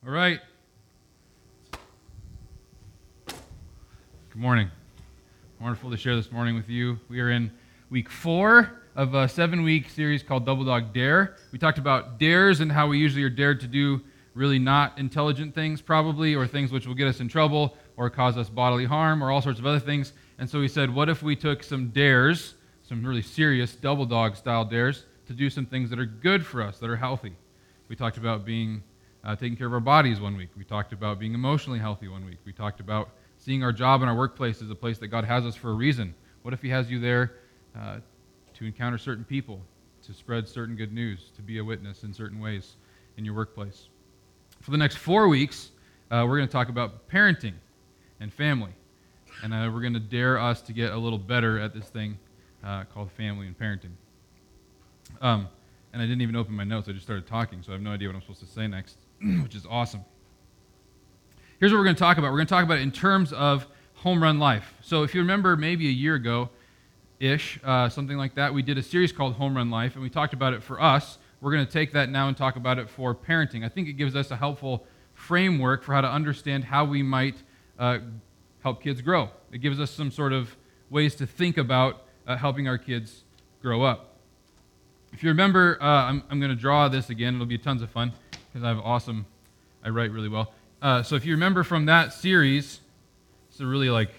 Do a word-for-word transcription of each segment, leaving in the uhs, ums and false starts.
All right. Good morning. Wonderful to share this morning with you. We are in week four of a seven-week series called Double Dog Dare. We talked about dares and how we usually are dared to do really not intelligent things, probably, or things which will get us in trouble or cause us bodily harm or all sorts of other things. And so we said, what if we took some dares, some really serious double dog style dares, to do some things that are good for us, that are healthy. We talked about being uh, taking care of our bodies one week. We talked about being emotionally healthy one week. We talked about seeing our job and our workplace as a place that God has us for a reason. What if He has you there uh, to encounter certain people, to spread certain good news, to be a witness in certain ways in your workplace? For the next four weeks, uh, we're going to talk about parenting and family. And uh, we're going to dare us to get a little better at this thing uh, called family and parenting. Um, and I didn't even open my notes. I just started talking, so I have no idea what I'm supposed to say next, which is awesome. Here's what we're going to talk about. We're going to talk about it in terms of home run life. So if you remember maybe a year ago-ish, uh, something like that, we did a series called Home Run Life, and we talked about it for us. We're going to take that now and talk about it for parenting. I think it gives us a helpful framework for how to understand how we might uh, help kids grow. It gives us some sort of ways to think about uh, helping our kids grow up. If you remember, uh, I'm, I'm going to draw this again. It'll be tons of fun because I have awesome, I write really well. Uh, so if you remember from that series, it's a really like,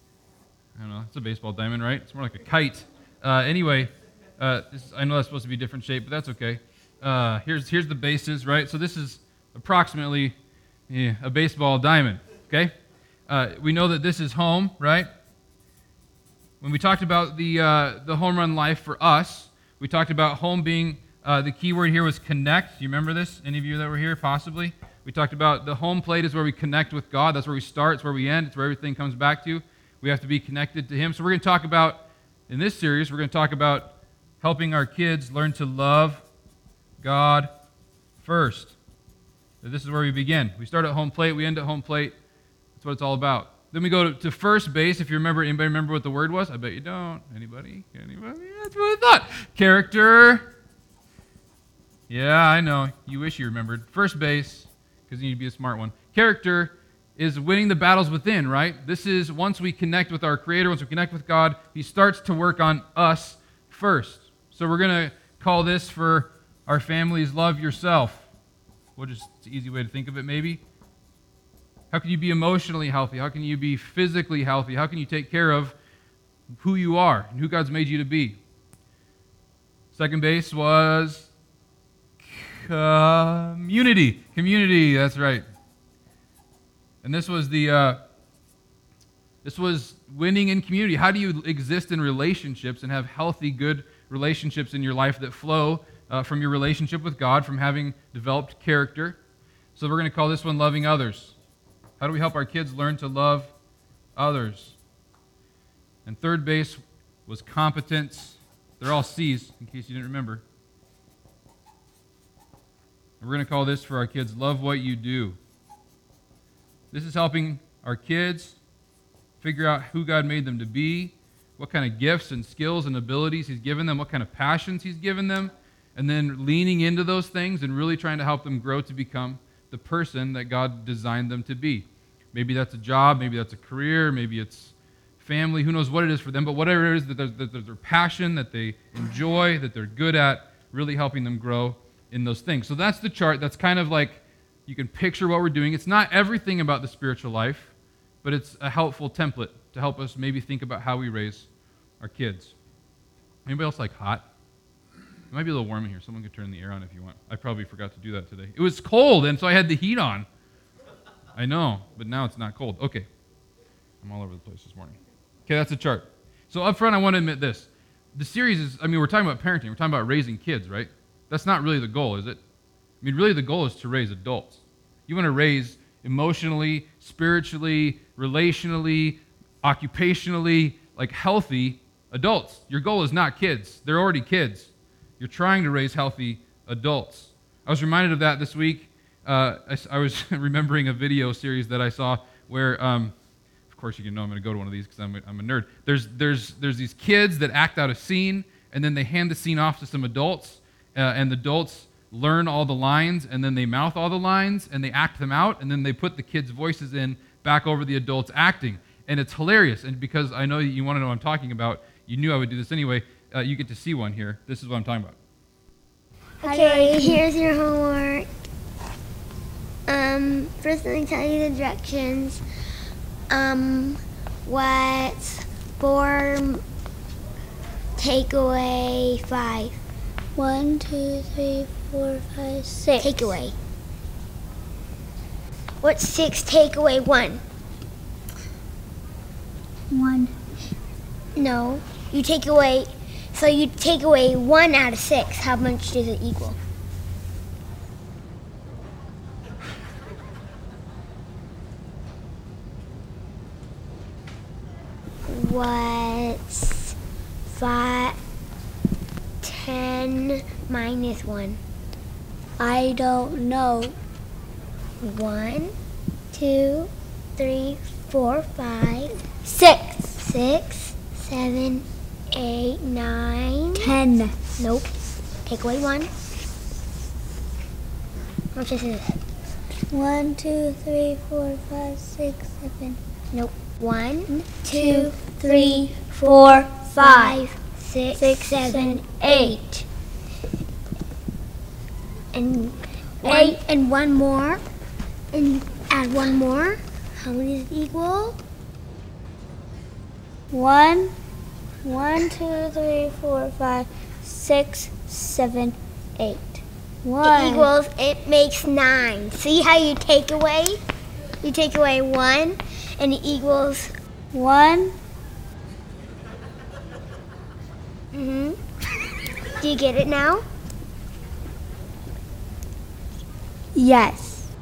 I don't know, it's a baseball diamond, right? It's more like a kite. Uh, anyway, uh, this, I know that's supposed to be a different shape, but that's okay. Uh, here's here's the bases, right? So this is approximately yeah, a baseball diamond, okay? Uh, we know that this is home, right? When we talked about the uh, the home run life for us, we talked about home being, uh, the key word here was connect. Do you remember this? Any of you that were here, possibly? We talked about the home plate is where we connect with God. That's where we start. It's where we end. It's where everything comes back to. We have to be connected to Him. So we're going to talk about, in this series, we're going to talk about helping our kids learn to love God first. So this is where we begin. We start at home plate. We end at home plate. That's what it's all about. Then we go to, to first base. If you remember, anybody remember what the word was? I bet you don't. Anybody? Anybody? That's what I thought. Character. Yeah, I know. You wish you remembered. First base, because you need to be a smart one. Character is winning the battles within, right? This is once we connect with our Creator, once we connect with God, He starts to work on us first. So we're going to call this for our families, love yourself. What is an easy way to think of it, maybe? How can you be emotionally healthy? How can you be physically healthy? How can you take care of who you are and who God's made you to be? Second base was community. Community, that's right. And this was the uh, this was winning in community. How do you exist in relationships and have healthy, good relationships in your life that flow uh, from your relationship with God, from having developed character? So we're going to call this one loving others. How do we help our kids learn to love others? And third base was competence. They're all C's, in case you didn't remember. And we're going to call this for our kids, love what you do. This is helping our kids figure out who God made them to be, what kind of gifts and skills and abilities He's given them, what kind of passions He's given them, and then leaning into those things and really trying to help them grow to become the person that God designed them to be. Maybe that's a job, maybe that's a career, maybe it's family, who knows what it is for them, but whatever it is that there's, that there's their passion, that they enjoy, that they're good at, really helping them grow in those things. So that's the chart. That's kind of like, you can picture what we're doing. It's not everything about the spiritual life, but it's a helpful template to help us maybe think about how we raise our kids. Anybody else like hot? It might be a little warm in here. Someone could turn the air on if you want. I probably forgot to do that today. It was cold, and so I had the heat on. I know, but now it's not cold. Okay. I'm all over the place this morning. Okay, that's a chart. So up front, I want to admit this. The series is, I mean, we're talking about parenting. We're talking about raising kids, right? That's not really the goal, is it? I mean, really the goal is to raise adults. You want to raise emotionally, spiritually, relationally, occupationally, like healthy adults. Your goal is not kids. They're already kids. You're trying to raise healthy adults. I was reminded of that this week. Uh, I, I was remembering a video series that I saw where, um, of course you can know I'm going to go to one of these because I'm, I'm a nerd. There's, there's, there's these kids that act out a scene, and then they hand the scene off to some adults, uh, and the adults learn all the lines, and then they mouth all the lines, and they act them out, and then they put the kids' voices in back over the adults acting. And it's hilarious. And because I know you want to know what I'm talking about, you knew I would do this anyway, uh, you get to see one here. This is what I'm talking about. Okay, here's your homework. Um, first let me tell you the directions. Um, what's four, take away five? One, two, three, four, five, six. Take away. What's six, take away one? One. No, you take away, so you take away one out of six. How much does it equal? What's five, ten minus one? I don't know. One, two, three, four, five, six, six, seven, eight, nine, Ten. Nope. Take away one. How much is it? One, two, three, four, five, six, seven. Nope. One, two, three, four, five, six, Six, seven, seven, eight. And one, and one more. And add one more. How many does it equal? One, one, two, three, four, five, six, seven, eight. One. It equals, it makes nine. See how you take away? You take away one, and it equals, One. mm-hmm. Do you get it now? Yes.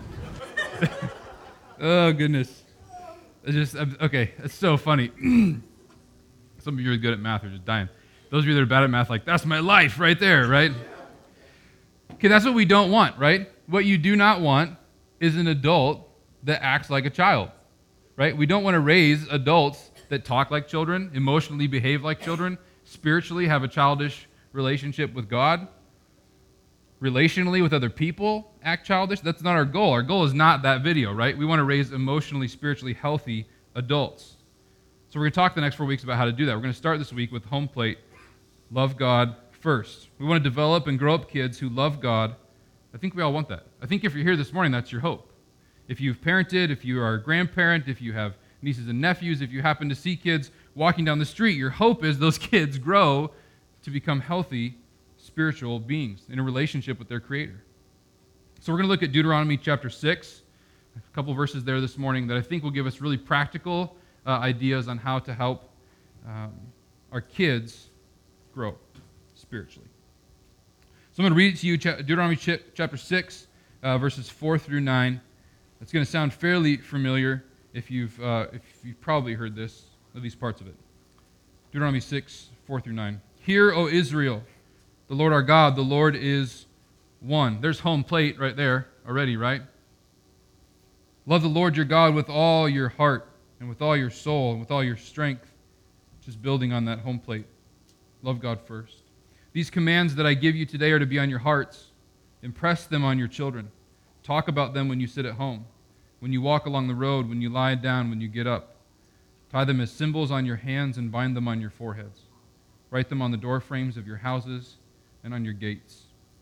Oh, goodness. It's just, okay, it's so funny. Some of you are good at math are just dying. Those of you that are bad at math, like, that's my life right there, right? Okay, that's what we don't want, right? What you do not want is an adult that acts like a child, right? We don't want to raise adults that talk like children, emotionally behave like children, spiritually have a childish relationship with God, relationally with other people act childish. That's not our goal. Our goal is not that video, right? We want to raise emotionally, spiritually healthy adults. So we're going to talk the next four weeks about how to do that. We're going to start this week with home plate, love God first. We want to develop and grow up kids who love God. I think we all want that. I think if you're here this morning, that's your hope. If you've parented, if you are a grandparent, if you have nieces and nephews, if you happen to see kids walking down the street, your hope is those kids grow to become healthy spiritual beings in a relationship with their Creator. So we're going to look at Deuteronomy chapter six, a couple verses there this morning that I think will give us really practical uh, ideas on how to help um, our kids grow spiritually. So I'm going to read it to you, Deuteronomy chapter six, uh, verses four through nine. It's going to sound fairly familiar if you've, uh, if you've probably heard this, at least parts of it. Deuteronomy six, four through nine. Hear, O Israel, the Lord our God, the Lord is one. There's home plate right there already, right? Love the Lord your God with all your heart and with all your soul and with all your strength. Just building on that home plate. Love God first. These commands that I give you today are to be on your hearts. Impress them on your children. Talk about them when you sit at home, when you walk along the road, when you lie down, when you get up. Tie them as symbols on your hands and bind them on your foreheads. Write them on the door frames of your houses and on your gates.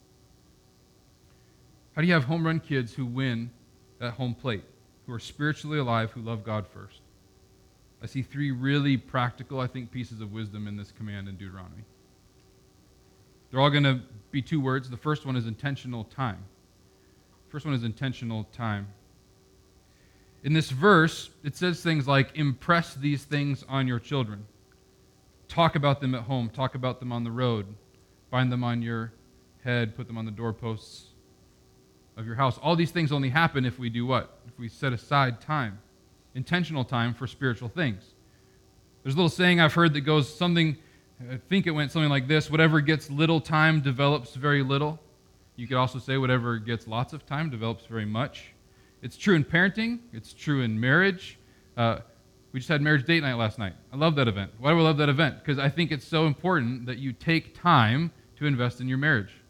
How do you have home run kids who win that home plate, who are spiritually alive, who love God first? I see three really practical, I think, pieces of wisdom in this command in Deuteronomy. They're all going to be two words. The first one is intentional time. First one is intentional time. In this verse, it says things like, impress these things on your children. Talk about them at home. Talk about them on the road. Bind them on your head. Put them on the doorposts of your house. All these things only happen if we do what? If we set aside time. Intentional time for spiritual things. There's a little saying I've heard that goes something, I think it went something like this: whatever gets little time develops very little. You could also say whatever gets lots of time develops very much. It's true in parenting. It's true in marriage. Uh, we just had marriage date night last night. I love that event. Why do I love that event? Because I think it's so important that you take time to invest in your marriage.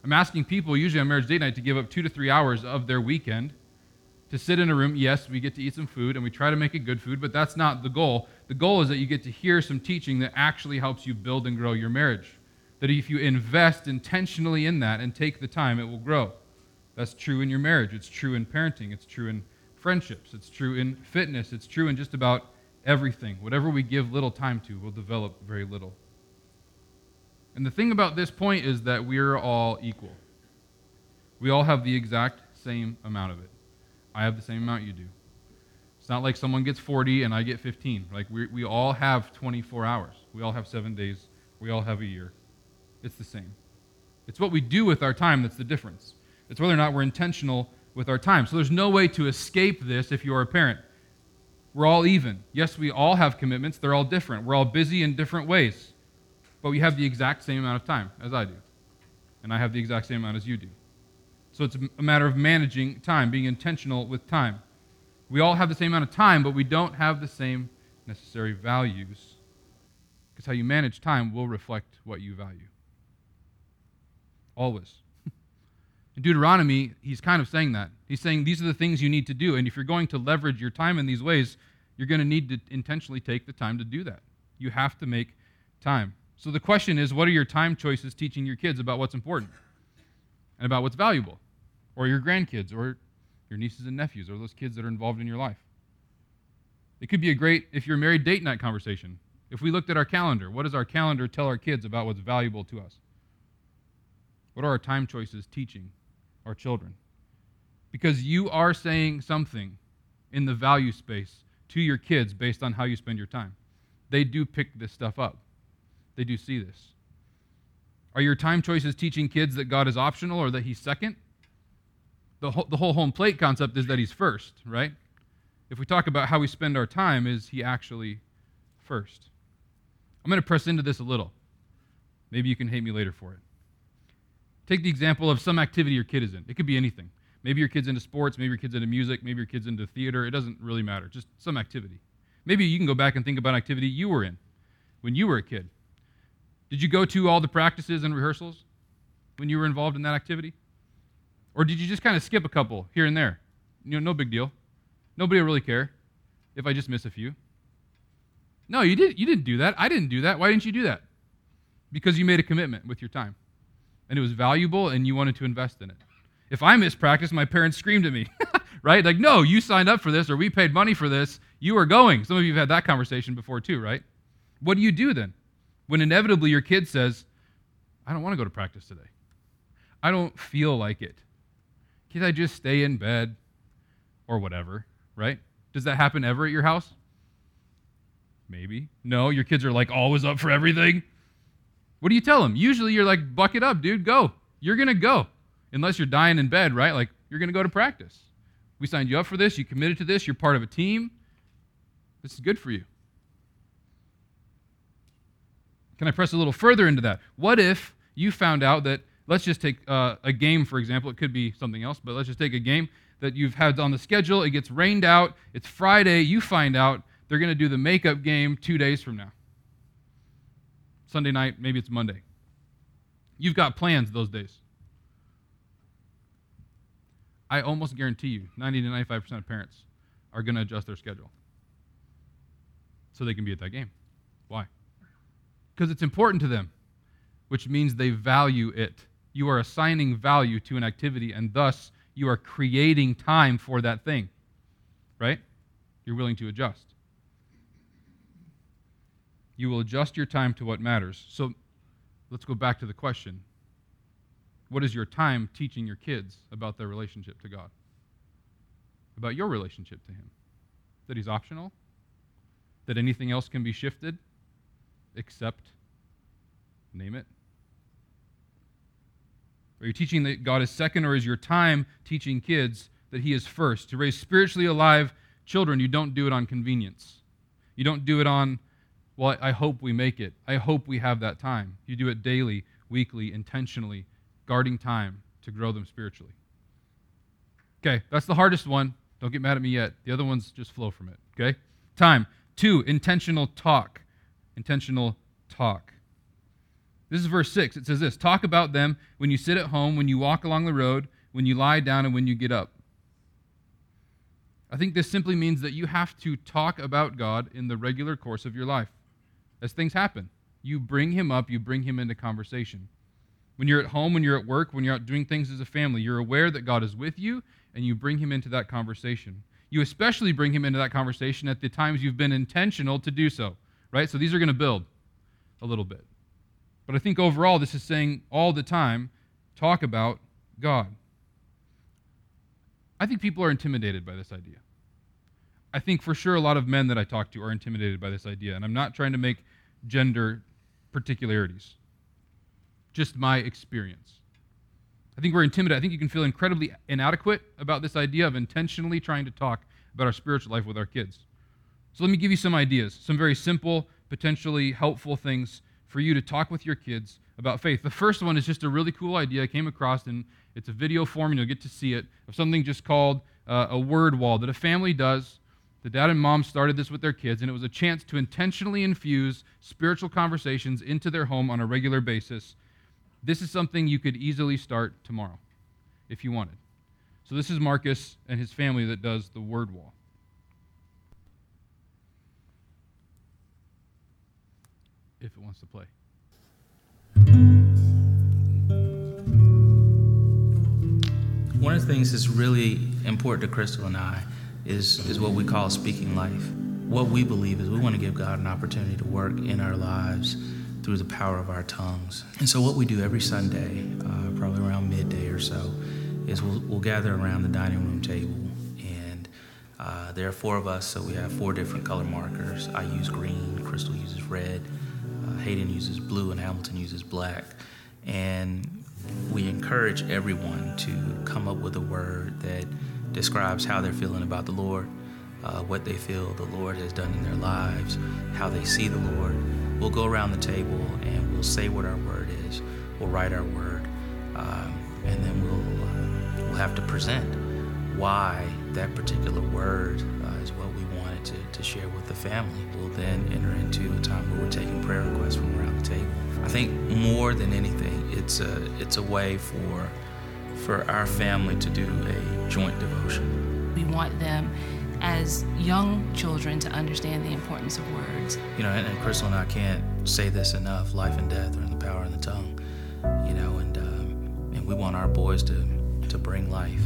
I'm asking people, usually on marriage date night, to give up two to three hours of their weekend to sit in a room. Yes, we get to eat some food, and we try to make it good food, but that's not the goal. The goal is that you get to hear some teaching that actually helps you build and grow your marriage. That if you invest intentionally in that and take the time, it will grow. That's true in your marriage. It's true in parenting. It's true in friendships. It's true in fitness. It's true in just about everything. Whatever we give little time to will develop very little. And the thing about this point is that we're all equal. We all have the exact same amount of it. I have the same amount you do. It's not like someone gets forty and I get fifteen. Like we we all have twenty-four hours. We all have seven days. We all have a year. It's the same. It's what we do with our time that's the difference. It's whether or not we're intentional with our time. So there's no way to escape this if you're a parent. We're all even. Yes, we all have commitments. They're all different. We're all busy in different ways. But we have the exact same amount of time as I do. And I have the exact same amount as you do. So it's a matter of managing time, being intentional with time. We all have the same amount of time, but we don't have the same necessary values. Because how you manage time will reflect what you value. Always. In Deuteronomy, he's kind of saying that. He's saying these are the things you need to do, and if you're going to leverage your time in these ways, you're going to need to intentionally take the time to do that. You have to make time. So the question is, what are your time choices teaching your kids about what's important and about what's valuable? Or your grandkids, or your nieces and nephews, or those kids that are involved in your life. It could be a great, if you're married, date night conversation. If we looked at our calendar, what does our calendar tell our kids about what's valuable to us? What are our time choices teaching our children? Because you are saying something in the value space to your kids based on how you spend your time. They do pick this stuff up. They do see this. Are your time choices teaching kids that God is optional or that He's second? The whole, the whole home plate concept is that He's first, right? If we talk about how we spend our time, is He actually first? I'm going to press into this a little. Maybe you can hate me later for it. Take the example of some activity your kid is in. It could be anything. Maybe your kid's into sports, maybe your kid's into music, maybe your kid's into theater. It doesn't really matter. Just some activity. Maybe you can go back and think about an activity you were in when you were a kid. Did you go to all the practices and rehearsals when you were involved in that activity? Or did you just kind of skip a couple here and there? You know, no big deal. Nobody will really care if I just miss a few. No, you didn't, you didn't do that. I didn't do that. Why didn't you do that? Because you made a commitment with your time. And it was valuable and you wanted to invest in it. If I missed practice, my parents screamed at me, right? Like, no, you signed up for this or we paid money for this. You are going. Some of you have had that conversation before too, right? What do you do then? When inevitably your kid says, I don't want to go to practice today. I don't feel like it. Can't I just stay in bed or whatever, right? Does that happen ever at your house? Maybe. No, your kids are like always up for everything. What do you tell them? Usually you're like, buck it up, dude, go. You're going to go. Unless you're dying in bed, right? Like, you're going to go to practice. We signed you up for this. You committed to this. You're part of a team. This is good for you. Can I press a little further into that? What if you found out that, let's just take uh, a game, for example. It could be something else, but let's just take a game that you've had on the schedule. It gets rained out. It's Friday. You find out they're going to do the makeup game two days from now. Sunday night, maybe it's Monday. You've got plans those days. I almost guarantee you, ninety to ninety-five percent of parents are going to adjust their schedule so they can be at that game. Why? Because it's important to them, which means they value it. You are assigning value to an activity, and thus you are creating time for that thing, right? You're willing to adjust. You will adjust your time to what matters. So let's go back to the question. What is your time teaching your kids about their relationship to God? About your relationship to Him? That He's optional? That anything else can be shifted? Except, name it. Are you teaching that God is second, or is your time teaching kids that He is first? To raise spiritually alive children, you don't do it on convenience. You don't do it on, well, I hope we make it. I hope we have that time. You do it daily, weekly, intentionally, guarding time to grow them spiritually. Okay, that's the hardest one. Don't get mad at me yet. The other ones just flow from it, okay? Time. Two, intentional talk. Intentional talk. This is verse six. It says this, talk about them when you sit at home, when you walk along the road, when you lie down, and when you get up. I think this simply means that you have to talk about God in the regular course of your life. As things happen, you bring him up, you bring him into conversation. When you're at home, when you're at work, when you're out doing things as a family, you're aware that God is with you, and you bring him into that conversation. You especially bring him into that conversation at the times you've been intentional to do so, right? So these are going to build a little bit. But I think overall, this is saying all the time, talk about God. I think people are intimidated by this idea. I think for sure a lot of men that I talk to are intimidated by this idea, and I'm not trying to make gender particularities, just my experience. I think we're intimidated. I think you can feel incredibly inadequate about this idea of intentionally trying to talk about our spiritual life with our kids. So let me give you some ideas, some very simple, potentially helpful things for you to talk with your kids about faith. The first one is just a really cool idea I came across, and it's a video form, and you'll get to see it, of something just called uh, a word wall that a family does. The dad and mom started this with their kids, and it was a chance to intentionally infuse spiritual conversations into their home on a regular basis. This is something you could easily start tomorrow if you wanted. So this is Marcus and his family that does the word wall. If it wants to play. One of the things that's really important to Crystal and I is, is what we call speaking life. What we believe is we want to give God an opportunity to work in our lives through the power of our tongues. And so what we do every Sunday, uh, probably around midday or so, is we'll, we'll gather around the dining room table. And uh, there are four of us, so we have four different color markers. I use green, Crystal uses red, uh, Hayden uses blue, and Hamilton uses black. And we encourage everyone to come up with a word that describes how they're feeling about the Lord, uh, what they feel the Lord has done in their lives, how they see the Lord. We'll go around the table and we'll say what our word is. We'll write our word, um, and then we'll uh, we'll have to present why that particular word uh, is what we wanted to, to share with the family. We'll then enter into a time where we're taking prayer requests from around the table. I think more than anything, it's a it's a way for for our family to do a joint devotion. We want them as young children to understand the importance of words. You know, and, and Crystal and I can't say this enough, life and death are in the power of the tongue. You know, and um, and we want our boys to, to bring life.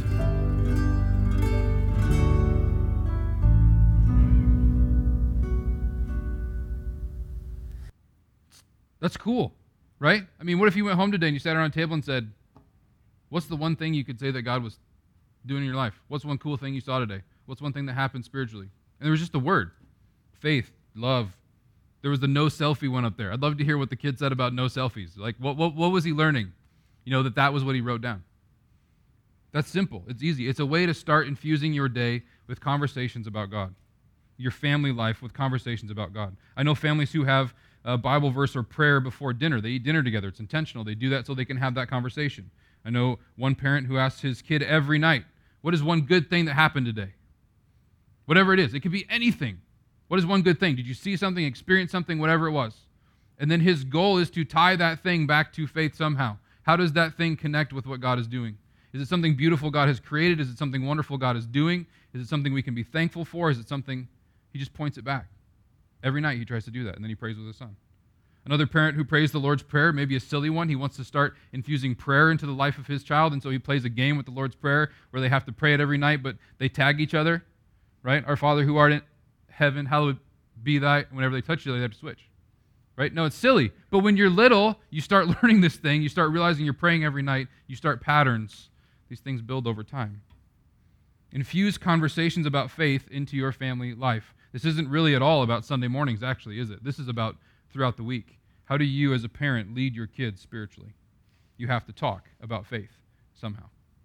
That's cool, right? I mean, what if you went home today and you sat around a table and said, what's the one thing you could say that God was doing in your life? What's one cool thing you saw today? What's one thing that happened spiritually? And there was just a word. Faith, love. There was the no selfie one up there. I'd love to hear what the kid said about no selfies. Like, what, what, what was he learning? You know, that that was what he wrote down. That's simple. It's easy. It's a way to start infusing your day with conversations about God. Your family life with conversations about God. I know families who have a Bible verse or prayer before dinner. They eat dinner together. It's intentional. They do that so they can have that conversation. I know one parent who asks his kid every night, what is one good thing that happened today? Whatever it is. It could be anything. What is one good thing? Did you see something, experience something, whatever it was? And then his goal is to tie that thing back to faith somehow. How does that thing connect with what God is doing? Is it something beautiful God has created? Is it something wonderful God is doing? Is it something we can be thankful for? Is it something, he just points it back. Every night he tries to do that, and then he prays with his son. Another parent who prays the Lord's Prayer, maybe a silly one, he wants to start infusing prayer into the life of his child, and so he plays a game with the Lord's Prayer where they have to pray it every night, but they tag each other, right? Our Father who art in heaven, hallowed be thy, whenever they touch each other, they have to switch, right? No, it's silly. But when you're little, you start learning this thing, you start realizing you're praying every night, you start patterns. These things build over time. Infuse conversations about faith into your family life. This isn't really at all about Sunday mornings, actually, is it? This is about throughout the week. How do you, as a parent, lead your kids spiritually? You have to talk about faith somehow.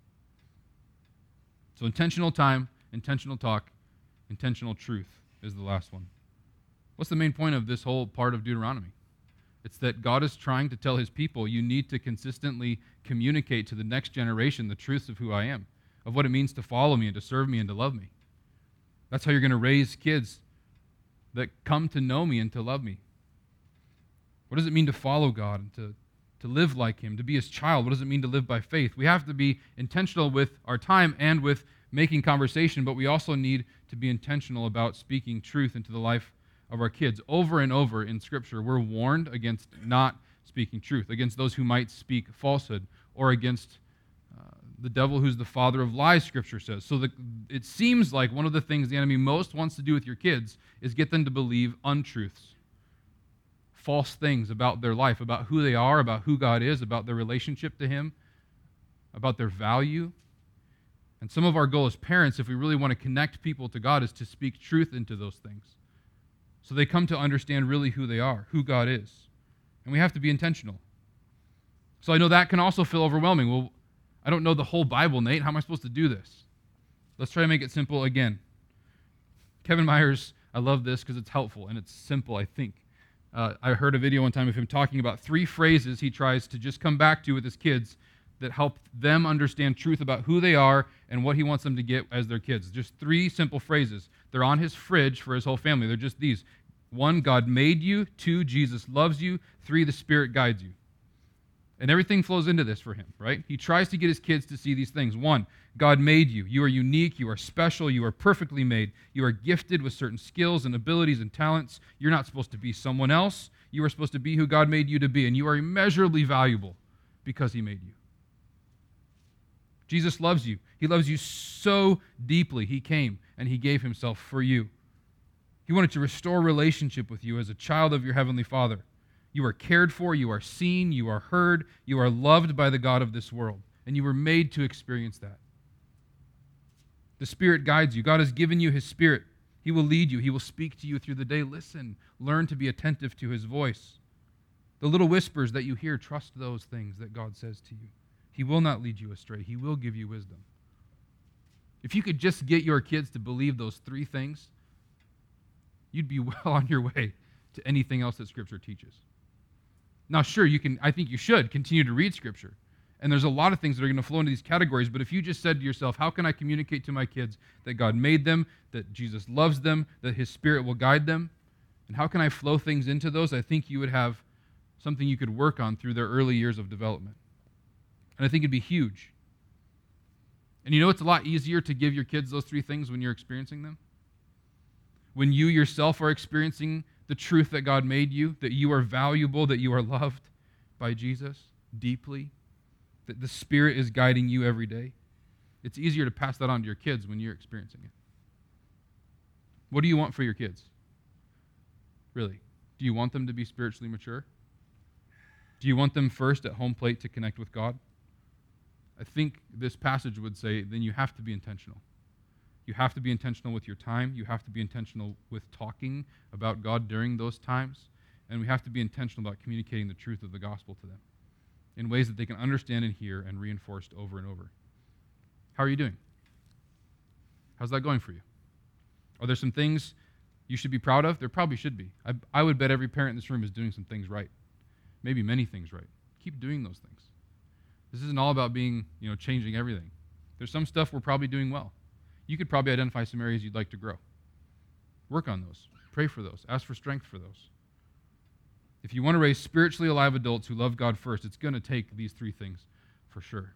So intentional time, intentional talk, intentional truth is the last one. What's the main point of this whole part of Deuteronomy? It's that God is trying to tell his people, you need to consistently communicate to the next generation the truths of who I am, of what it means to follow me and to serve me and to love me. That's how you're going to raise kids that come to know me and to love me. What does it mean to follow God and to to live like him, to be his child. What does it mean to live by faith? We have to be intentional with our time and with making conversation, but we also need to be intentional about speaking truth into the life of our kids. Over and over in Scripture, we're warned against not speaking truth, against those who might speak falsehood, or against uh, the devil who's the father of lies, Scripture says. So the, it seems like one of the things the enemy most wants to do with your kids is get them to believe untruths, false things about their life, about who they are, about who God is, about their relationship to him, about their value. And some of our goal as parents, if we really want to connect people to God, is to speak truth into those things, so they come to understand really who they are, who God is. And we have to be intentional. So I know that can also feel overwhelming. Well, I don't know the whole Bible, Nate. How am I supposed to do this? Let's try to make it simple again. Kevin Myers, I love this because it's helpful and it's simple, I think. Uh, I heard a video one time of him talking about three phrases he tries to just come back to with his kids that help them understand truth about who they are and what he wants them to get as their kids. Just three simple phrases. They're on his fridge for his whole family. They're just these. One, God made you. Two, Jesus loves you. Three, the Spirit guides you. And everything flows into this for him, right? He tries to get his kids to see these things. One, God made you. You are unique. You are special. You are perfectly made. You are gifted with certain skills and abilities and talents. You're not supposed to be someone else. You are supposed to be who God made you to be, and you are immeasurably valuable because he made you. Jesus loves you. He loves you so deeply. He came and he gave himself for you. He wanted to restore relationship with you as a child of your heavenly Father. You are cared for, you are seen, you are heard, you are loved by the God of this world, and you were made to experience that. The Spirit guides you. God has given you his Spirit. He will lead you. He will speak to you through the day. Listen, learn to be attentive to his voice. The little whispers that you hear, trust those things that God says to you. He will not lead you astray. He will give you wisdom. If you could just get your kids to believe those three things, you'd be well on your way to anything else that Scripture teaches. Now, sure, you can. I think you should continue to read Scripture. And there's a lot of things that are going to flow into these categories, but if you just said to yourself, how can I communicate to my kids that God made them, that Jesus loves them, that his Spirit will guide them, and how can I flow things into those, I think you would have something you could work on through their early years of development. And I think it'd be huge. And you know it's a lot easier to give your kids those three things when you're experiencing them? When you yourself are experiencing the truth that God made you, that you are valuable, that you are loved by Jesus deeply, that the Spirit is guiding you every day. It's easier to pass that on to your kids when you're experiencing it. What do you want for your kids? Really? Do you want them to be spiritually mature? Do you want them first at home plate to connect with God? I think this passage would say, then you have to be intentional. You have to be intentional with your time. You have to be intentional with talking about God during those times. And we have to be intentional about communicating the truth of the gospel to them in ways that they can understand and hear and reinforced over and over. How are you doing? How's that going for you? Are there some things you should be proud of? There probably should be. I, I would bet every parent in this room is doing some things right. Maybe many things right. Keep doing those things. This isn't all about being, you know, changing everything. There's some stuff we're probably doing well. You could probably identify some areas you'd like to grow. Work on those. Pray for those. Ask for strength for those. If you want to raise spiritually alive adults who love God first, it's going to take these three things for sure.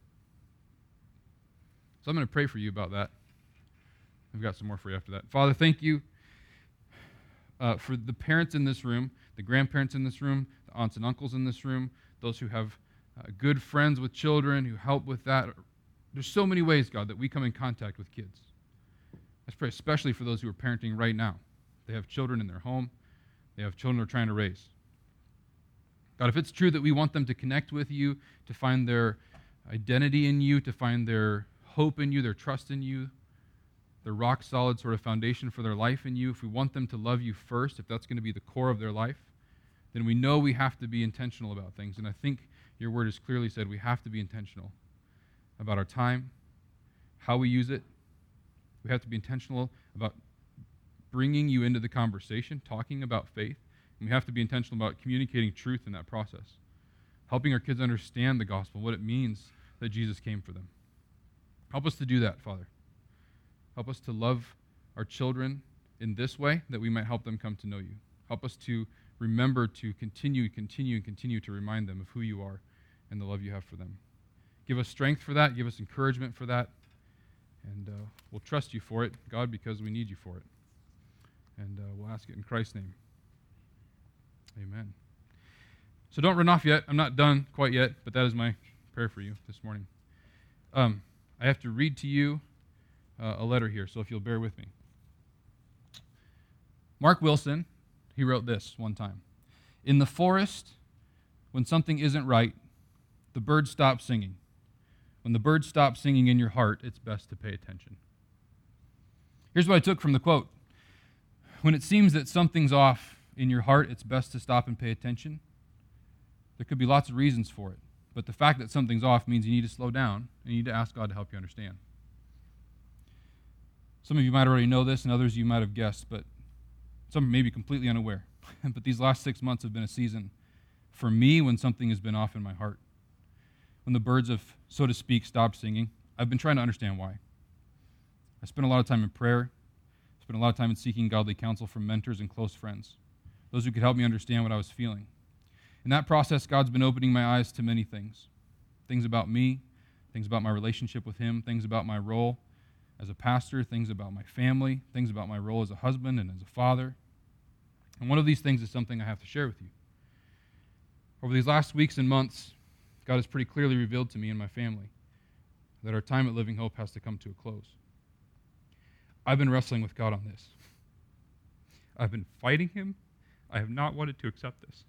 So I'm going to pray for you about that. I've got some more for you after that. Father, thank you uh, for the parents in this room, the grandparents in this room, the aunts and uncles in this room, those who have uh, good friends with children who help with that. There's so many ways, God, that we come in contact with kids. Let's pray especially for those who are parenting right now. They have children in their home. They have children they're trying to raise. God, if it's true that we want them to connect with you, to find their identity in you, to find their hope in you, their trust in you, their rock-solid sort of foundation for their life in you, if we want them to love you first, if that's going to be the core of their life, then we know we have to be intentional about things. And I think your word has clearly said we have to be intentional about our time, how we use it. We have to be intentional about bringing you into the conversation, talking about faith. And we have to be intentional about communicating truth in that process, helping our kids understand the gospel, what it means that Jesus came for them. Help us to do that, Father. Help us to love our children in this way that we might help them come to know you. Help us to remember to continue, continue, and continue to remind them of who you are and the love you have for them. Give us strength for that. Give us encouragement for that. And uh, we'll trust you for it, God, because we need you for it. And uh, we'll ask it in Christ's name. Amen. So don't run off yet. I'm not done quite yet, but that is my prayer for you this morning. Um, I have to read to you uh, a letter here, so if you'll bear with me. Mark Wilson, he wrote this one time. In the forest, when something isn't right, the birds stop singing. When the birds stop singing in your heart, it's best to pay attention. Here's what I took from the quote. When it seems that something's off in your heart, it's best to stop and pay attention. There could be lots of reasons for it, but the fact that something's off means you need to slow down and you need to ask God to help you understand. Some of you might already know this, and others you might have guessed, but some may be completely unaware. But these last six months have been a season for me when something has been off in my heart. When the birds have, so to speak, stopped singing, I've been trying to understand why. I spent a lot of time in prayer, spent a lot of time in seeking godly counsel from mentors and close friends, those who could help me understand what I was feeling. In that process, God's been opening my eyes to many things. Things about me, things about my relationship with Him, things about my role as a pastor, things about my family, things about my role as a husband and as a father. And one of these things is something I have to share with you. Over these last weeks and months, God has pretty clearly revealed to me and my family that our time at Living Hope has to come to a close. I've been wrestling with God on this. I've been fighting Him. I have not wanted to accept this.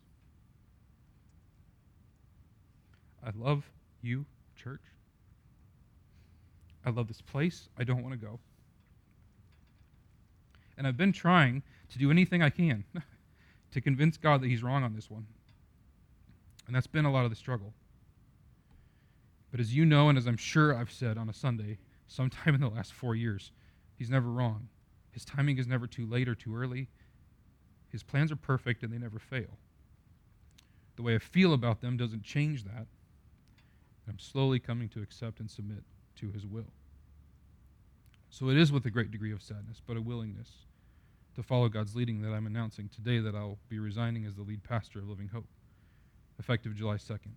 I love you, church. I love this place. I don't want to go. And I've been trying to do anything I can to convince God that He's wrong on this one. And that's been a lot of the struggle. But as you know, and as I'm sure I've said on a Sunday, sometime in the last four years, He's never wrong. His timing is never too late or too early. His plans are perfect and they never fail. The way I feel about them doesn't change that. I'm slowly coming to accept and submit to His will. So it is with a great degree of sadness, but a willingness to follow God's leading that I'm announcing today that I'll be resigning as the lead pastor of Living Hope, effective July second.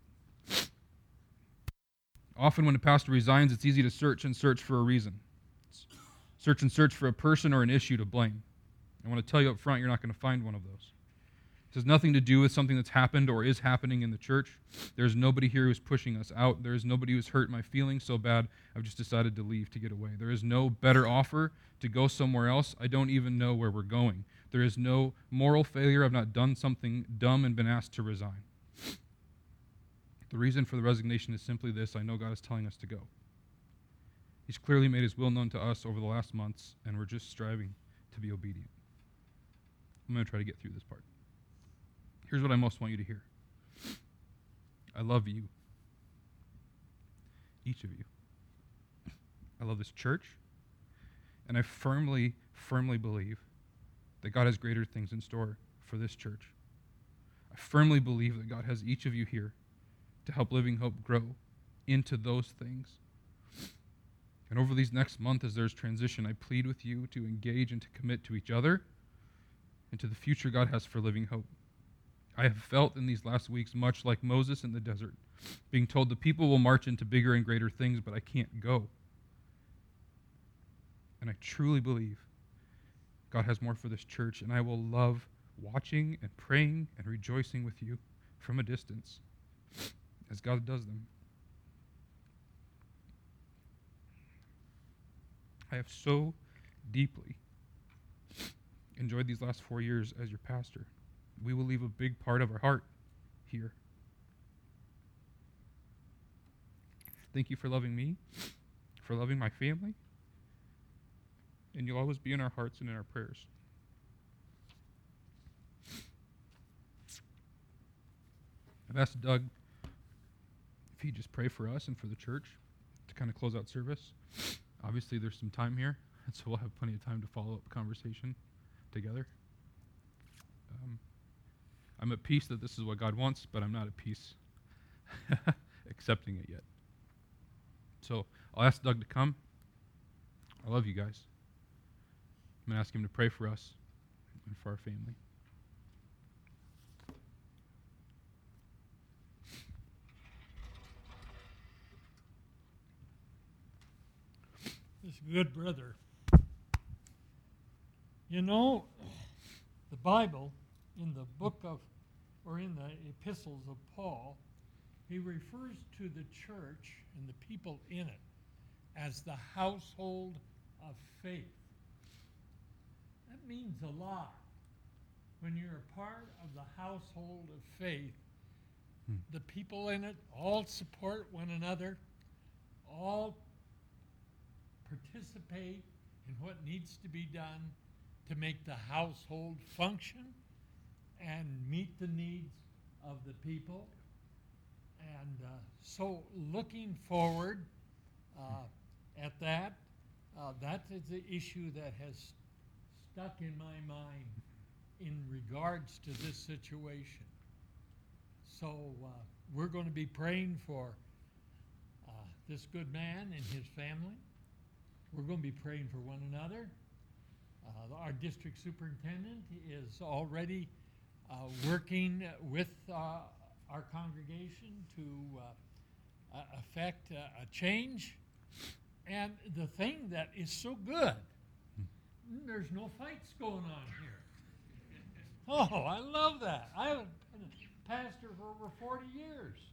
Often when a pastor resigns, it's easy to search and search for a reason. It's search and search for a person or an issue to blame. I want to tell you up front, you're not going to find one of those. It has nothing to do with something that's happened or is happening in the church. There's nobody here who's pushing us out. There is nobody who's hurt my feelings so bad I've just decided to leave to get away. There is no better offer to go somewhere else. I don't even know where we're going. There is no moral failure. I've not done something dumb and been asked to resign. The reason for the resignation is simply this: I know God is telling us to go. He's clearly made His will known to us over the last months, and we're just striving to be obedient. I'm going to try to get through this part. Here's what I most want you to hear. I love you. Each of you. I love this church, and I firmly, firmly believe that God has greater things in store for this church. I firmly believe that God has each of you here to help Living Hope grow into those things. And over these next months, as there's transition, I plead with you to engage and to commit to each other and to the future God has for Living Hope. I have felt in these last weeks much like Moses in the desert, being told the people will march into bigger and greater things, but I can't go. And I truly believe God has more for this church, and I will love watching and praying and rejoicing with you from a distance as God does them. I have so deeply enjoyed these last four years as your pastor. We will leave a big part of our heart here. Thank you for loving me, for loving my family, and you'll always be in our hearts and in our prayers. I've asked Doug if he'd just pray for us and for the church to kind of close out service. Obviously, there's some time here, and so we'll have plenty of time to follow up conversation together. Um, I'm at peace that this is what God wants, but I'm not at peace accepting it yet. So I'll ask Doug to come. I love you guys. I'm going to ask him to pray for us and for our family. this good brother. You know, the Bible, in the book of, or in the epistles of Paul, he refers to the church and the people in it as the household of faith. That means a lot. When you're a part of the household of faith, hmm. the people in it all support one another, all participate in what needs to be done to make the household function and meet the needs of the people. And uh, so looking forward uh, at that, uh, that is the issue that has stuck in my mind in regards to this situation. So uh, we're going to be praying for uh, this good man and his family. We're going to be praying for one another. Uh, our district superintendent is already uh, working with uh, our congregation to uh, uh, affect uh, a change. And the thing that is so good, there's no fights going on here. Oh, I love that. I haven't been a pastor for over forty years.